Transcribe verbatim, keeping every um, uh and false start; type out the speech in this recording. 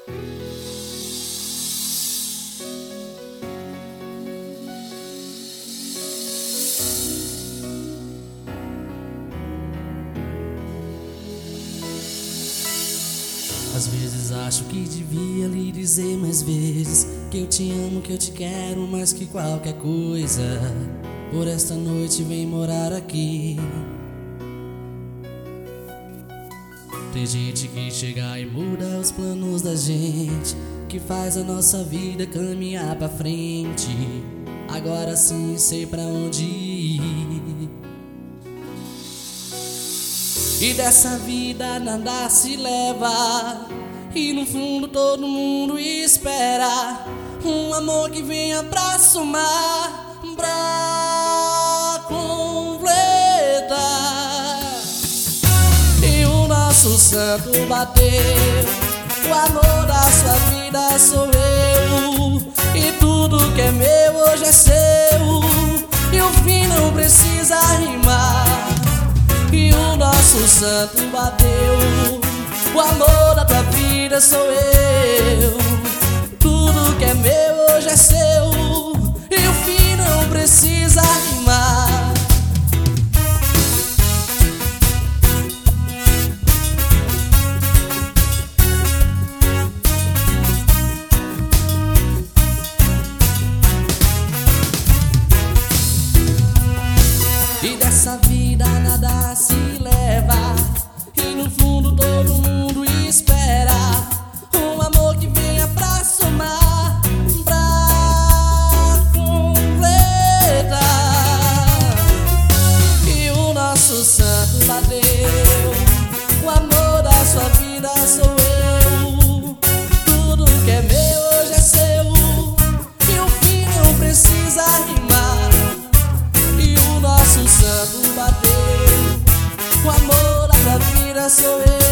Às vezes acho que devia lhe dizer mais vezes que eu te amo, que eu te quero mais que qualquer coisa. Por esta noite vem morar aqui. Tem gente que chega e muda os planos da gente, que faz a nossa vida caminhar pra frente. Agora sim sei pra onde ir. E dessa vida nada se leva, e no fundo todo mundo espera um amor que venha pra somar, pra completar. E o nosso santo bateu, o amor da sua vida sou eu, e tudo que é meu hoje é seu, e o fim não precisa rimar. E o nosso santo bateu, o amor da tua vida sou eu, tudo que é meu hoje é seu, e o fim não precisa rimar. E dessa vida nada se leva, e no fundo todo mundo espera um amor que venha pra somar, pra completar. E o nosso santo bateu, o amor da sua vida sou eu, tudo que é meu hoje é seu, e o fim não precisa rimar. E o nosso santo bateu, o amor da tua vida sou eu.